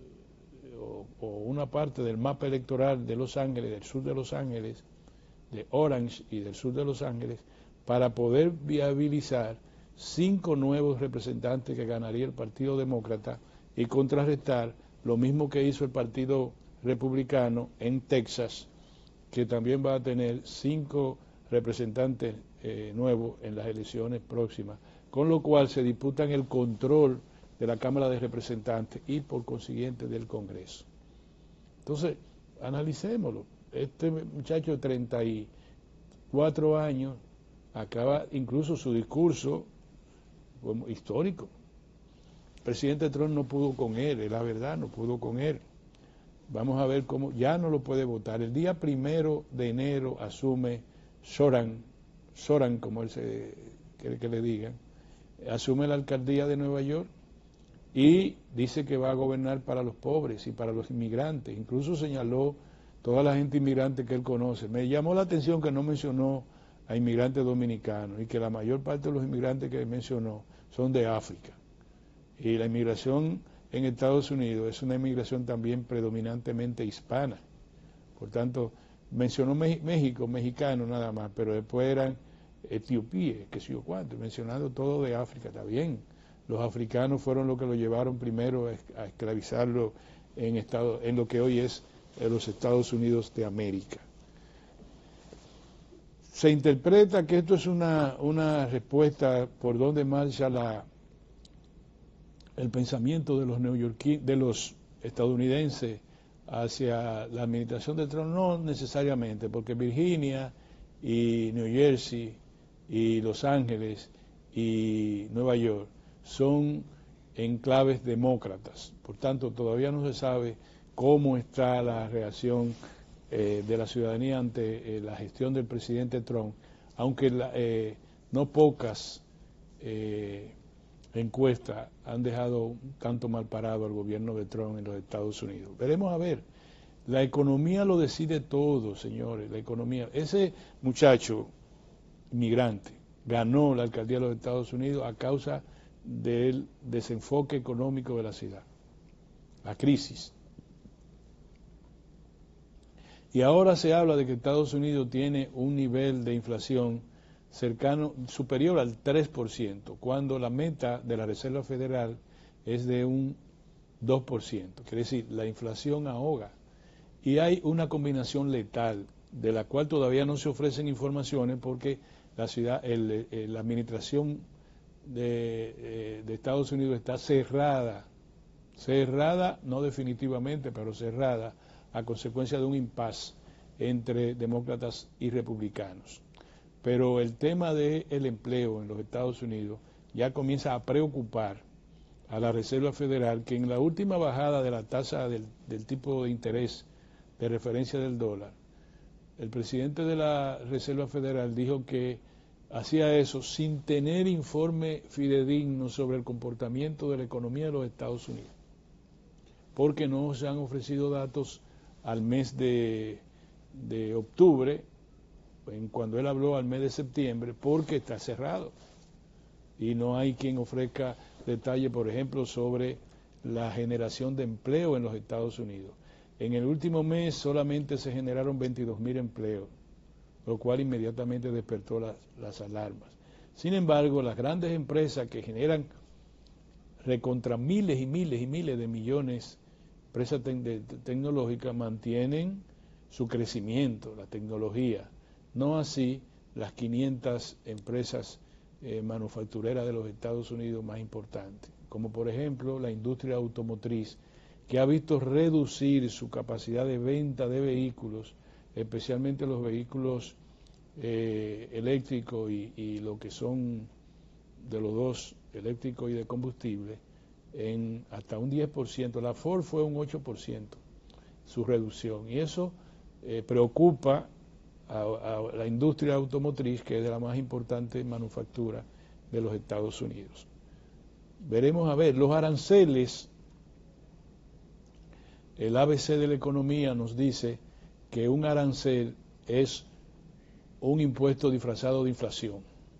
o, o una parte del mapa electoral de Los Ángeles, del sur de Los Ángeles, de Orange y del sur de Los Ángeles, para poder viabilizar cinco nuevos representantes que ganaría el Partido Demócrata y contrarrestar lo mismo que hizo el Partido Republicano en Texas, que también va a tener cinco representantes eh, nuevos en las elecciones próximas, con lo cual se disputan el control de la Cámara de Representantes y por consiguiente del Congreso. Entonces, analicémoslo. Este muchacho de treinta y cuatro años acaba incluso su discurso como histórico. El presidente Trump no pudo con él, es la verdad, no pudo con él. Vamos a ver cómo, ya no lo puede votar. El día primero de enero asume Soran, Soran como él se quiere que le digan, asume la alcaldía de Nueva York y dice que va a gobernar para los pobres y para los inmigrantes. Incluso señaló toda la gente inmigrante que él conoce. Me llamó la atención que no mencionó a inmigrantes dominicanos y que la mayor parte de los inmigrantes que mencionó son de África. Y la inmigración en Estados Unidos es una inmigración también predominantemente hispana. Por tanto, mencionó México, mexicano nada más, pero después eran etiopíes, que sé yo cuánto, mencionando todo de África, está bien. Los africanos fueron los que lo llevaron primero a esclavizarlo en, estado, en lo que hoy es los Estados Unidos de América. Se interpreta que esto es una, una respuesta por donde marcha la, el pensamiento de los neoyorquinos, de los estadounidenses hacia la administración de Trump. No necesariamente, porque Virginia y New Jersey y Los Ángeles y Nueva York son enclaves demócratas. Por tanto, todavía no se sabe cómo está la reacción eh, de la ciudadanía ante eh, la gestión del presidente Trump, aunque la, eh, no pocas eh, encuestas han dejado un tanto mal parado al gobierno de Trump en los Estados Unidos. Veremos a ver. La economía lo decide todo, señores, la economía. Ese muchacho inmigrante ganó la alcaldía de los Estados Unidos a causa del desenfoque económico de la ciudad, la crisis. Y ahora se habla de que Estados Unidos tiene un nivel de inflación cercano, superior al tres por ciento, cuando la meta de la Reserva Federal es de un dos por ciento. Quiere decir, la inflación ahoga. Y hay una combinación letal, de la cual todavía no se ofrecen informaciones porque la ciudad, el, el, la administración de, eh, de Estados Unidos está cerrada, cerrada, no definitivamente, pero cerrada, a consecuencia de un impasse entre demócratas y republicanos. Pero el tema del empleo en los Estados Unidos ya comienza a preocupar a la Reserva Federal, que en la última bajada de la tasa del, del tipo de interés de referencia del dólar, el presidente de la Reserva Federal dijo que hacía eso sin tener informe fidedigno sobre el comportamiento de la economía de los Estados Unidos, porque no se han ofrecido datos al mes de, de octubre, en cuando él habló al mes de septiembre, porque está cerrado y no hay quien ofrezca detalle, por ejemplo, sobre la generación de empleo en los Estados Unidos. En el último mes solamente se generaron veintidós mil empleos, lo cual inmediatamente despertó las, las alarmas. Sin embargo, las grandes empresas que generan recontra miles y miles y miles de millones empresas te de, de, tecnológicas mantienen su crecimiento, la tecnología, no así las quinientas empresas eh, manufactureras de los Estados Unidos más importantes, como por ejemplo la industria automotriz, que ha visto reducir su capacidad de venta de vehículos, especialmente los vehículos eh, eléctricos y, y lo que son de los dos, eléctricos y de combustible, en hasta un diez por ciento. La Ford fue un ocho por ciento su reducción, y eso eh, preocupa a, a la industria automotriz, que es de la más importante manufactura de los Estados Unidos. Veremos a ver, los aranceles, el A B C de la economía nos dice que un arancel es un impuesto disfrazado de inflación.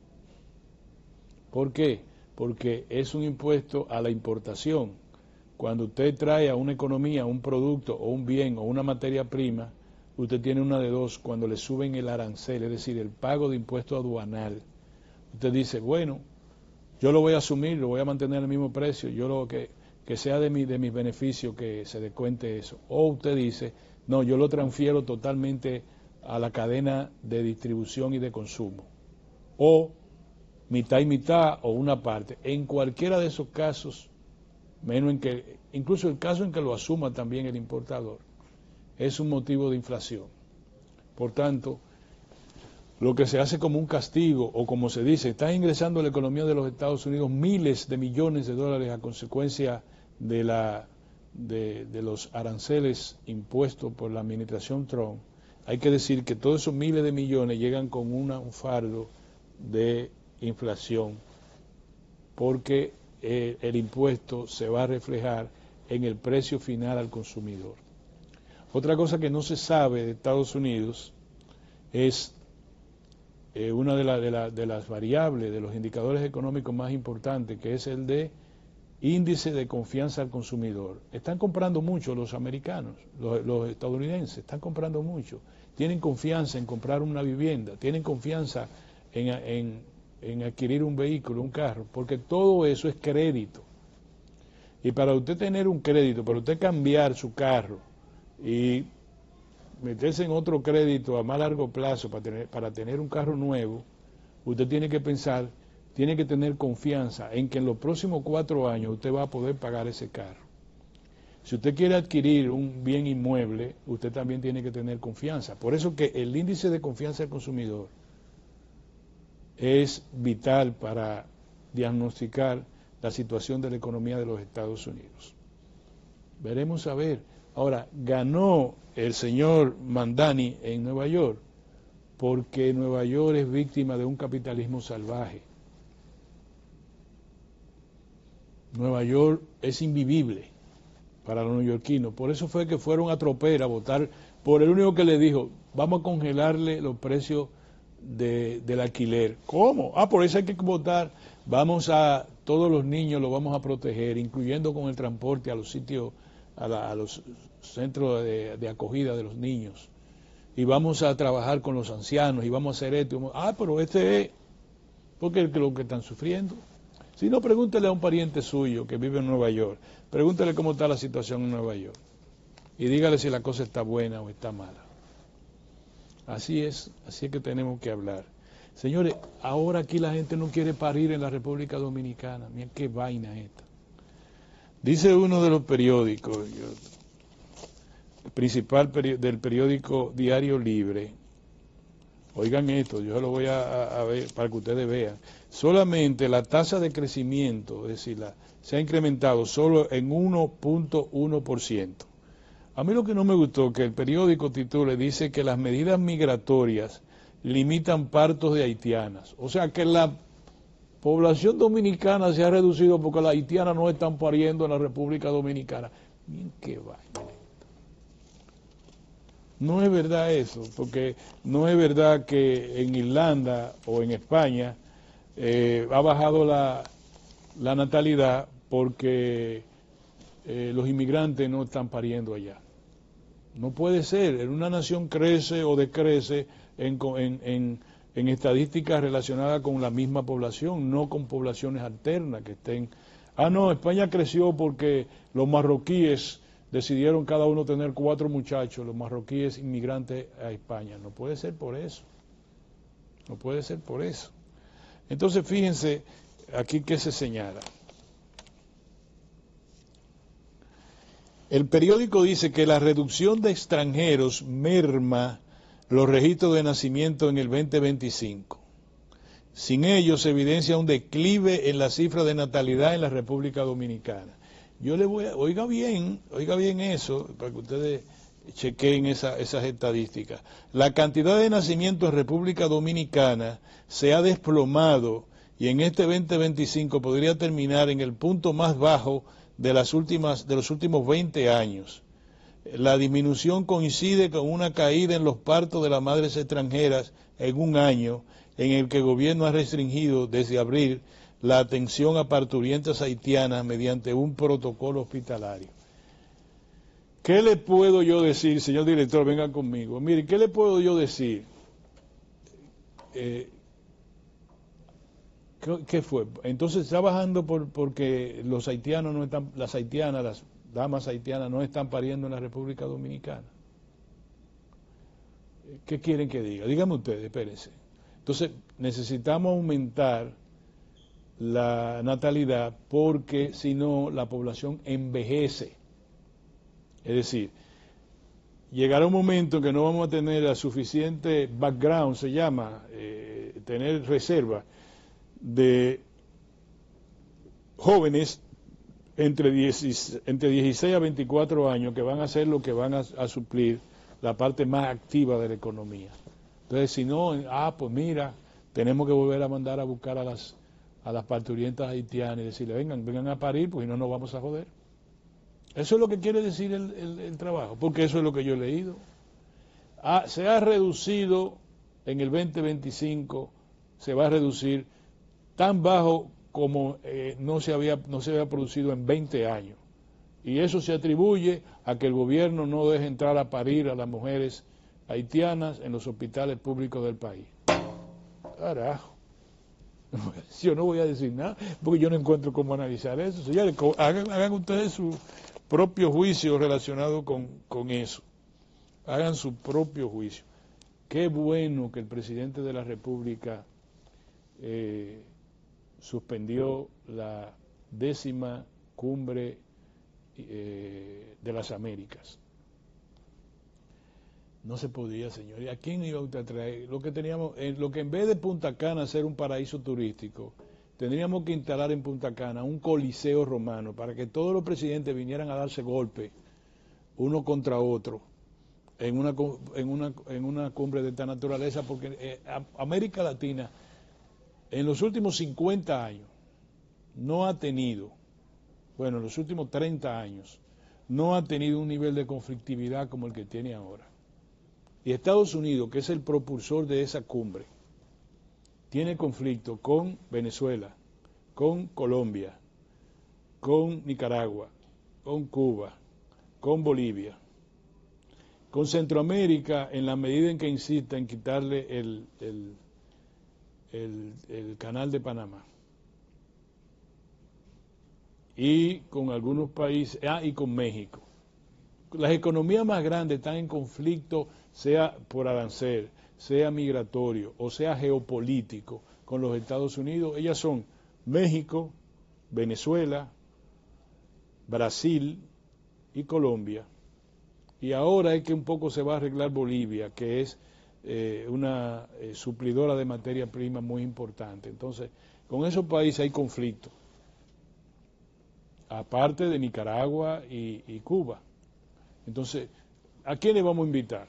¿Por qué? Porque es un impuesto a la importación. Cuando usted trae a una economía un producto o un bien o una materia prima, usted tiene una de dos: cuando le suben el arancel, es decir, el pago de impuesto aduanal. Usted dice, bueno, yo lo voy a asumir, lo voy a mantener al mismo precio, yo lo que, que sea de, mi, de mis beneficios que se descuente eso. O usted dice, no, yo lo transfiero totalmente a la cadena de distribución y de consumo. O mitad y mitad o una parte. En cualquiera de esos casos, menos en que, incluso el caso en que lo asuma también el importador, es un motivo de inflación. Por tanto, lo que se hace como un castigo, o como se dice, está ingresando a la economía de los Estados Unidos miles de millones de dólares a consecuencia de, la, de, de los aranceles impuestos por la administración Trump. Hay que decir que todos esos miles de millones llegan con una, un fardo de inflación, porque eh, el impuesto se va a reflejar en el precio final al consumidor. Otra cosa que no se sabe de Estados Unidos es eh, una de, la, de, la, de las variables, de los indicadores económicos más importantes, que es el de índice de confianza al consumidor. Están comprando mucho los americanos, los, los estadounidenses, están comprando mucho. Tienen confianza en comprar una vivienda, tienen confianza en, en, en adquirir un vehículo, un carro, porque todo eso es crédito. Y para usted tener un crédito, para usted cambiar su carro y meterse en otro crédito a más largo plazo para tener, para tener un carro nuevo, usted tiene que pensar, tiene que tener confianza en que en los próximos cuatro años usted va a poder pagar ese carro. Si usted quiere adquirir un bien inmueble, usted también tiene que tener confianza. Por eso que el índice de confianza del consumidor es vital para diagnosticar la situación de la economía de los Estados Unidos. Veremos a ver. Ahora, ganó el señor Mamdani en Nueva York porque Nueva York es víctima de un capitalismo salvaje. Nueva York es invivible para los neoyorquinos. Por eso fue que fueron a Tropera a votar por el único que le dijo, vamos a congelarle los precios de, del alquiler. ¿Cómo? Ah, por eso hay que votar. Vamos a, todos los niños los vamos a proteger, incluyendo con el transporte a los sitios, a, la, a los centros de, de acogida de los niños. Y vamos a trabajar con los ancianos y vamos a hacer esto. Ah, pero este es, porque es lo que están sufriendo. Si no, pregúntele a un pariente suyo que vive en Nueva York, pregúntele cómo está la situación en Nueva York y dígale si la cosa está buena o está mala. Así es, así es que tenemos que hablar. Señores, ahora aquí la gente no quiere parir en la República Dominicana. Miren qué vaina esta. Dice uno de los periódicos, yo, el principal peri- del periódico Diario Libre, oigan esto, yo lo voy a, a ver para que ustedes vean. Solamente la tasa de crecimiento, es decir, la, se ha incrementado solo en uno punto uno por ciento. A mí lo que no me gustó, que el periódico titule, dice que las medidas migratorias limitan partos de haitianas. O sea que la población dominicana se ha reducido porque las haitianas no están pariendo en la República Dominicana. Miren qué vaina. No es verdad eso, porque no es verdad que en Irlanda o en España eh, ha bajado la, la natalidad porque eh, los inmigrantes no están pariendo allá. No puede ser, en una nación crece o decrece en, en, en, en estadísticas relacionadas con la misma población, no con poblaciones alternas que estén... Ah, no, España creció porque los marroquíes decidieron cada uno tener cuatro muchachos, los marroquíes inmigrantes a España. No puede ser por eso. No puede ser por eso. Entonces, fíjense aquí que se señala. El periódico dice que la reducción de extranjeros merma los registros de nacimiento en el veinte veinticinco. Sin ello se evidencia un declive en la cifra de natalidad en la República Dominicana. Yo le voy a, oiga bien, oiga bien eso, para que ustedes chequeen esa, esas estadísticas. La cantidad de nacimientos en República Dominicana se ha desplomado y en este veinte veinticinco podría terminar en el punto más bajo de las últimas, de los últimos veinte años. La disminución coincide con una caída en los partos de las madres extranjeras en un año en el que el gobierno ha restringido desde abril la atención a parturientas haitianas mediante un protocolo hospitalario. ¿Qué le puedo yo decir, señor director? Venga conmigo. Mire, ¿qué le puedo yo decir? Eh, ¿qué, ¿Qué fue? Entonces está bajando por, porque los haitianos no están, las haitianas, las damas haitianas no están pariendo en la República Dominicana. ¿Qué quieren que diga? Díganme ustedes, espérense. Entonces necesitamos aumentar la natalidad porque si no la población envejece. Es decir, llegará un momento en que no vamos a tener la suficiente background, se llama, eh, tener reserva de jóvenes entre dieciséis a veinticuatro años que van a ser lo que van a, a suplir la parte más activa de la economía. Entonces, si no, ah, pues mira, tenemos que volver a mandar a buscar a las a las parturientas haitianas y decirle, vengan, vengan a parir, pues si no nos vamos a joder. Eso es lo que quiere decir el, el, el trabajo, porque eso es lo que yo he leído. Ah, se ha reducido en el veinte veinticinco, se va a reducir tan bajo como eh, no se había no se había producido en veinte años. Y eso se atribuye a que el gobierno no deje entrar a parir a las mujeres haitianas en los hospitales públicos del país. Carajo. Yo no voy a decir nada, porque yo no encuentro cómo analizar eso. Señores, hagan, hagan ustedes su propio juicio relacionado con, con eso. Hagan su propio juicio. Qué bueno que el presidente de la República eh, suspendió la décima cumbre eh, de las Américas. No se podía, señor. ¿A quién iba usted a traer? Lo que teníamos, eh, lo que en vez de Punta Cana ser un paraíso turístico, tendríamos que instalar en Punta Cana un coliseo romano para que todos los presidentes vinieran a darse golpe uno contra otro en una en una en una cumbre de esta naturaleza, porque eh, América Latina en los últimos cincuenta años no ha tenido, bueno, en los últimos treinta años no ha tenido un nivel de conflictividad como el que tiene ahora. Y Estados Unidos, que es el propulsor de esa cumbre, tiene conflicto con Venezuela, con Colombia, con Nicaragua, con Cuba, con Bolivia, con Centroamérica, en la medida en que insista en quitarle el, el, el, el canal de Panamá, y con algunos países, ah, y con México. Las economías más grandes están en conflicto, sea por arancel, sea migratorio o sea geopolítico con los Estados Unidos. Ellas son México, Venezuela, Brasil y Colombia. Y ahora es que un poco se va a arreglar Bolivia, que es eh, una eh, suplidora de materia prima muy importante. Entonces, con esos países hay conflicto, aparte de Nicaragua y, y Cuba. Entonces, ¿a quién le vamos a invitar?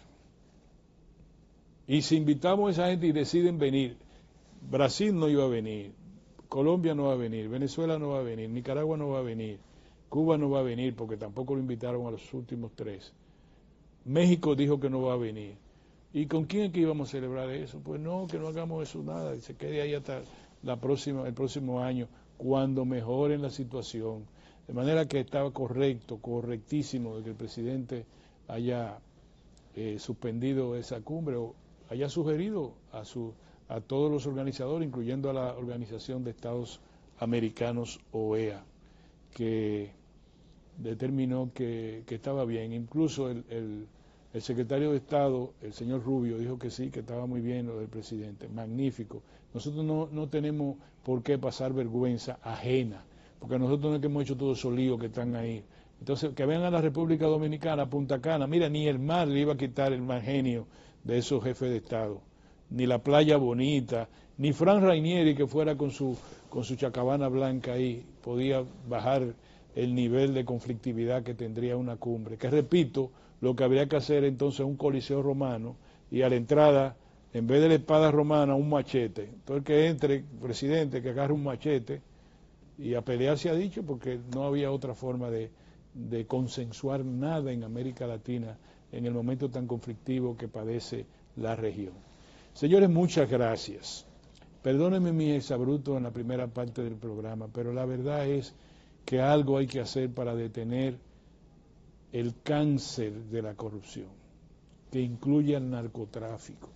Y si invitamos a esa gente y deciden venir, Brasil no iba a venir, Colombia no va a venir, Venezuela no va a venir, Nicaragua no va a venir, Cuba no va a venir porque tampoco lo invitaron a los últimos tres. México dijo que no va a venir. ¿Y con quién es que íbamos a celebrar eso? Pues no, que no hagamos eso nada, y se quede ahí hasta la próxima, el próximo año, cuando mejoren la situación. De manera que estaba correcto, correctísimo de que el presidente haya eh, suspendido esa cumbre o haya sugerido a, su, a todos los organizadores, incluyendo a la Organización de Estados Americanos, O E A, que determinó que, que estaba bien. Incluso el, el, el secretario de Estado, el señor Rubio, dijo que sí, que estaba muy bien lo del presidente. Magnífico. Nosotros no, no tenemos por qué pasar vergüenza ajena, porque nosotros no es que hemos hecho todos esos líos que están ahí. Entonces, que vengan a la República Dominicana, a Punta Cana, mira, ni el mar le iba a quitar el mal genio de esos jefes de Estado, ni la playa bonita, ni Fran Rainieri, que fuera con su, con su chacabana blanca ahí, podía bajar el nivel de conflictividad que tendría una cumbre. Que repito, lo que habría que hacer entonces es un coliseo romano, y a la entrada, en vez de la espada romana, un machete. Entonces que entre, presidente, que agarre un machete, y a pelear se ha dicho, porque no había otra forma de, de consensuar nada en América Latina en el momento tan conflictivo que padece la región. Señores, muchas gracias. Perdónenme mi exabruto en la primera parte del programa, pero la verdad es que algo hay que hacer para detener el cáncer de la corrupción, que incluye al narcotráfico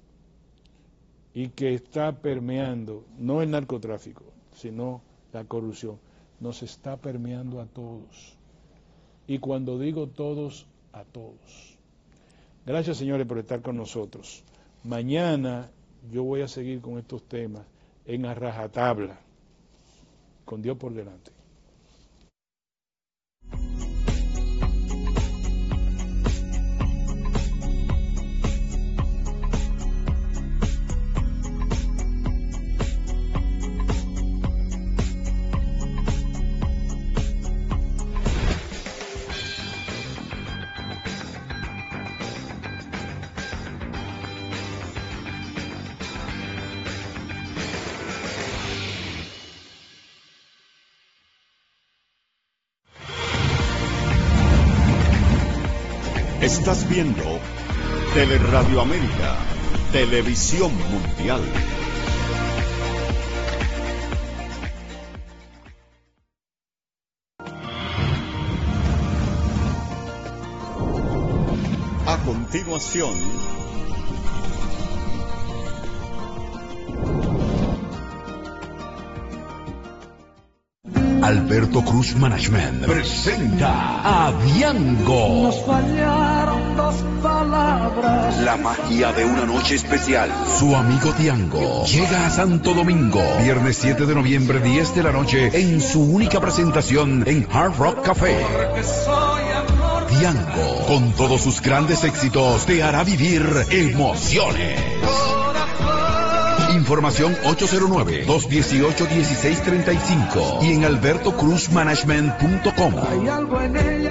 y que está permeando, no el narcotráfico, sino la corrupción, nos está permeando a todos. Y cuando digo todos, a todos. Gracias, señores, por estar con nosotros. Mañana yo voy a seguir con estos temas en a rajatabla, con Dios por delante. Estás viendo Teleradio América, Televisión Mundial. A continuación, Alberto Cruz Management presenta a Diango. Nos fallaron dos palabras. La magia de una noche especial. Su amigo Diango llega a Santo Domingo. Viernes siete de noviembre, diez de la noche, en su única presentación en Hard Rock Café. Diango, con todos sus grandes éxitos, te hará vivir emociones. Información ocho cero nueve, dos uno ocho, uno seis tres cinco y en alberto cruz management punto com. Hay algo en ella.